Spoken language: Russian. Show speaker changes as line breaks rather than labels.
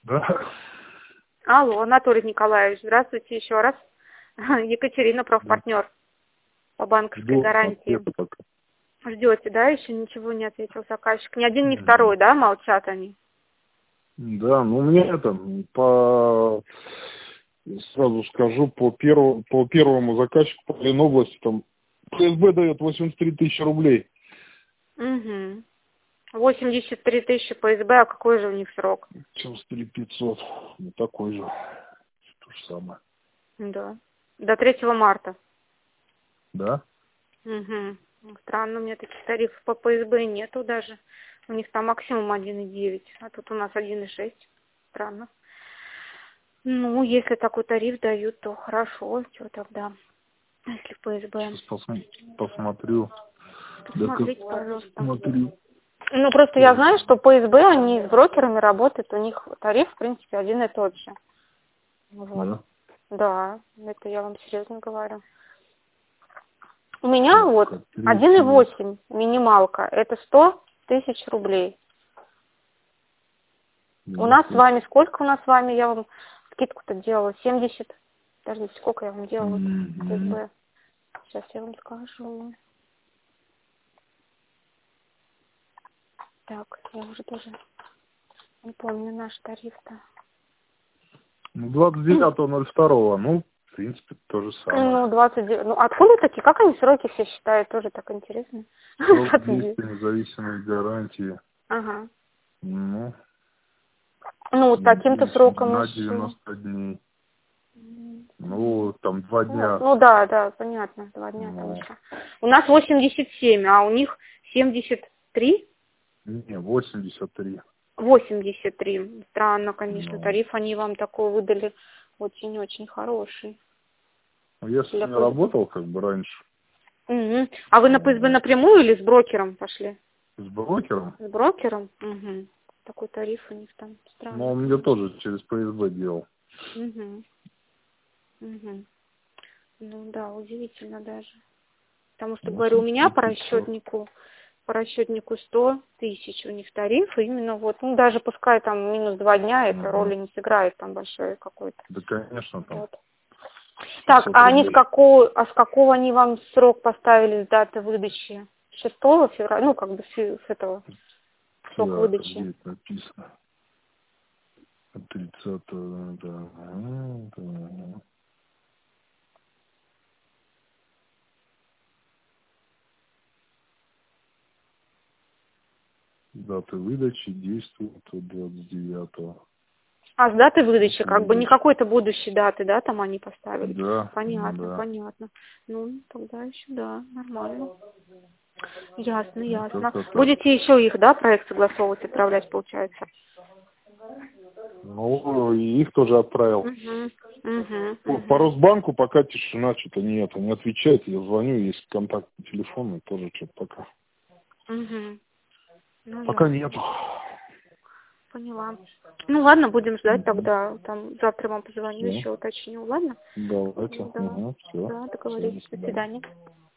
Да.
Алло, Анатолий Николаевич, здравствуйте еще раз. Екатерина, профпартнер по банковской
Жду
гарантии.
ответа пока.
Ждете, да? Еще ничего не ответил заказчик. Ни один, ни второй, да? Молчат они.
Да, ну мне там сразу скажу, по первому заказчику по Ленобласти там ФСБ дает 83 тысячи рублей.
Угу. 83 тысячи по СБ, а какой же у них срок?
73 500. Ну, такой же. То же самое.
Да. До 3 марта.
Да?
Угу. Странно, у меня таких тарифов по ПСБ нету даже. У них там максимум 1,9, а тут у нас 1,6. Странно. Ну, если такой тариф дают, то хорошо. Что тогда? Если ПСБ.
Сейчас посмотрю.
Посмотрите, пожалуйста.
Смотрю.
Ну, просто я знаю, что ПСБ, они с брокерами работают, у них тариф, в принципе, один и тот же. Вот.
Да?
Да, это я вам серьезно говорю. У меня вот 1,8 минималка, это 100 тысяч рублей. У нас с вами, сколько у нас с вами, я вам скидку-то делала, 70, подождите, сколько я вам делала ПСБ? Сейчас я вам скажу. Так, я уже тоже не помню наш тариф-то.
Ну, 29.02. Ну, в принципе, то же самое.
Ну, 29. Ну, откуда такие? Как они сроки все считают? Тоже так интересно.
Срок действия независимой гарантии.
Ага.
Ну,
Ну, вот таким-то сроком
на
еще.
90 дней. Ну, там 2 дня.
Ну да, понятно, 2 дня там еще. У нас 87, а у них 73?
Не, 83.
83. Странно, конечно, тариф они вам такой выдали очень-очень хороший.
Ну, я с ними работал как бы раньше.
Угу. А вы на ПСБ напрямую или с брокером пошли?
С брокером.
С брокером? Угу. Такой тариф у них там странный.
Но он мне тоже через ПСБ делал.
Угу. Угу. Ну да, удивительно даже. Потому что, говорю, у меня по расчетнику 100 тысяч у них тариф, и именно вот, ну даже пускай там минус 2 дня, это роли не сыграет там большой какой-то.
Да, конечно, там.
Вот. Так, а они с какого они вам срок поставили с даты выдачи? 6 февраля, ну как бы с этого срок выдачи.
Здесь написано. 30, да. Дата выдачи действует от 29-го.
А с даты выдачи, как бы не какой-то будущей даты, да, там они поставили?
Да.
Понятно,
да.
понятно. Ну, тогда еще, да, нормально. Ясно, ясно.
Так.
Будете еще их, да, проект согласовывать, отправлять, получается?
Ну, и их тоже отправил. По Росбанку пока тишина, что-то нет. Он не отвечает, я звоню, есть контактный телефон, и тоже что-то пока.
Ну,
пока
ясно.
нету.
Поняла. Ну ладно, будем ждать тогда. Там завтра вам позвоню,
Всё.
еще уточню, ладно?
Давайте.
Да,
Все.
да, договорились. До свидания.